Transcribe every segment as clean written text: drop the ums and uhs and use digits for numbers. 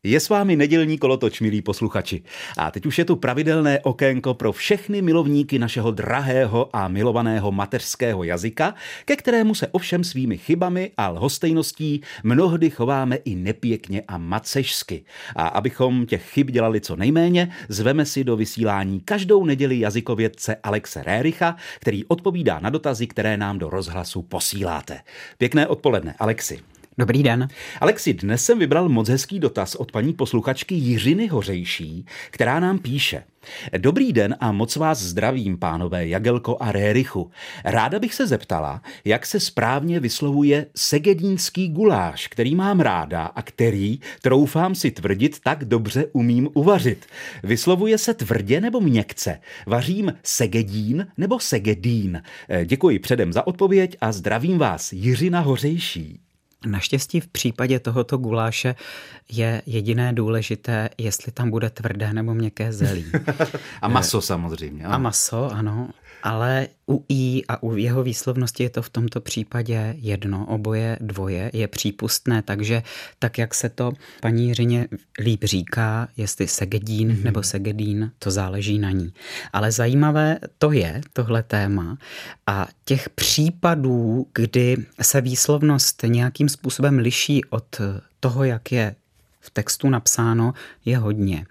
Je s vámi nedělní kolotoč, milí posluchači. A teď už je tu pravidelné okénko pro všechny milovníky našeho drahého a milovaného mateřského jazyka, ke kterému se ovšem svými chybami a lhostejností mnohdy chováme i nepěkně a macešsky. A abychom těch chyb dělali co nejméně, zveme si do vysílání každou neděli jazykovědce Alexe Réricha, který odpovídá na dotazy, které nám do rozhlasu posíláte. Pěkné odpoledne, Alexi. Dobrý den. Alexi, dnes jsem vybral moc hezký dotaz od paní posluchačky Jiřiny Hořejší, která nám píše. Dobrý den a moc vás zdravím, pánové Jagelko a Rérichu. Ráda bych se zeptala, jak se správně vyslovuje segedínský guláš, který mám ráda a který, troufám si tvrdit, tak dobře umím uvařit. Vyslovuje se tvrdě nebo měkce? Vařím segedín nebo segedín? Děkuji předem za odpověď a zdravím vás, Jiřina Hořejší. Naštěstí v případě tohoto guláše je jediné důležité, jestli tam bude tvrdé nebo měkké zelí. A maso samozřejmě. A maso, ano. Ale u i a u jeho výslovnosti je to v tomto případě jedno, oboje dvoje je přípustné, takže tak, jak se to paní Jiřině líp říká, jestli segedín nebo segedín, to záleží na ní. Ale zajímavé to je, tohle téma, a těch případů, kdy se výslovnost nějakým způsobem liší od toho, jak je v textu napsáno, je hodně.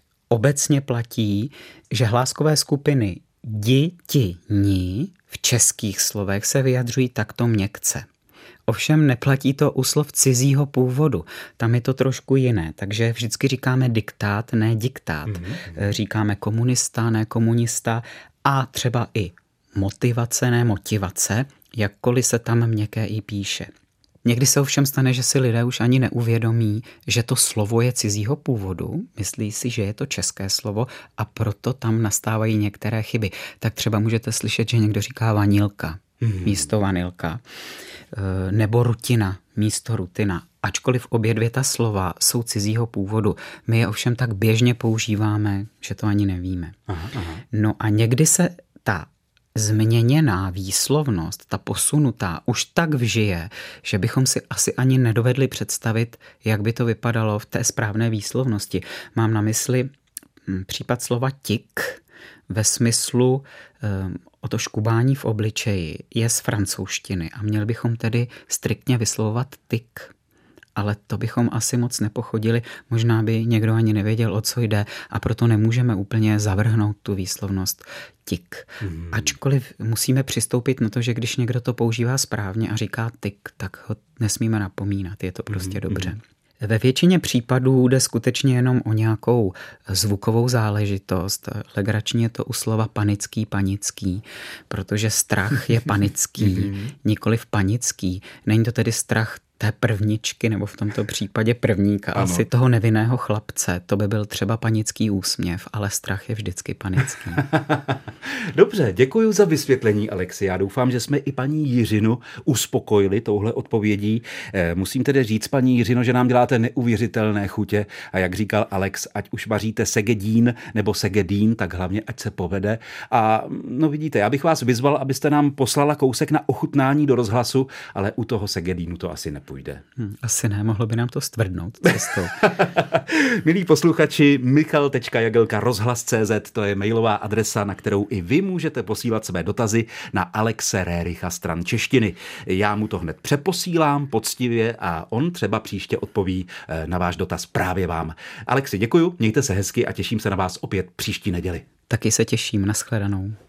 Obecně platí, že hláskové skupiny di, ti, ni v českých slovech se vyjadřují takto měkce. Ovšem neplatí to u slov cizího původu. Tam je to trošku jiné, takže vždycky říkáme diktát, ne diktát. Říkáme komunista, ne komunista a třeba i motivace, ne motivace, jakkoliv se tam měkké i píše. Někdy se ovšem stane, že si lidé už ani neuvědomí, že to slovo je cizího původu, myslí si, že je to české slovo a proto tam nastávají některé chyby. Tak třeba můžete slyšet, že někdo říká vanilka místo vanilka, nebo rutina místo rutina. Ačkoliv obě dvě ta slova jsou cizího původu, my je ovšem tak běžně používáme, že to ani nevíme. Aha. No a někdy se ta změněná výslovnost, ta posunutá, už tak vžije, že bychom si asi ani nedovedli představit, jak by to vypadalo v té správné výslovnosti. Mám na mysli případ slova tik ve smyslu o to škubání v obličeji je z francouzštiny a měli bychom tedy striktně vyslovovat tik. Ale to bychom asi moc nepochodili, možná by někdo ani nevěděl, o co jde a proto nemůžeme úplně zavrhnout tu výslovnost tik. Ačkoliv musíme přistoupit na to, že když někdo to používá správně a říká tik, tak ho nesmíme napomínat, je to prostě dobře. Ve většině případů jde skutečně jenom o nějakou zvukovou záležitost. Legrační je to u slova panický, panický, protože strach je panický, nikoliv panický. Není to tedy strach té prvničky, nebo v tomto případě prvníka, ano. Asi toho nevinného chlapce. To by byl třeba panický úsměv, ale strach je vždycky panický. Dobře, děkuji za vysvětlení, Alexi. Já doufám, že jsme i paní Jiřinu uspokojili touhle odpovědí. Musím tedy říct, paní Jiřino, že nám děláte neuvěřitelné chutě a jak říkal Alex, ať už vaříte segedín nebo segedín, tak hlavně ať se povede. A no vidíte, já bych vás vyzval, abyste nám poslala kousek na ochutnání do rozhlasu, ale u toho segedínu to asi nepůjde. Asi ne, mohlo by nám to stvrdnout cestou. Milí posluchači, michal.jagelka@rozhlas.cz, to je mailová adresa, na kterou i vy můžete posílat své dotazy na Alexe Réricha stran češtiny. Já mu to hned přeposílám poctivě a on třeba příště odpoví na váš dotaz právě vám. Alexi, děkuju, mějte se hezky a těším se na vás opět příští neděli. Taky se těším, nashledanou.